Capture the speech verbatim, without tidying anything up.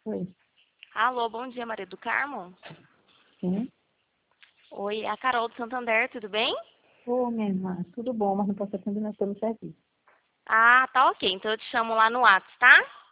Oi. Alô, bom dia, Maria do Carmo. Sim. Oi, é a Carol do Santander, tudo bem? Ô, minha irmã, tudo bom, mas não posso atender, nós estamos no serviço. Ah, tá ok. Então eu te chamo lá no WhatsApp, tá?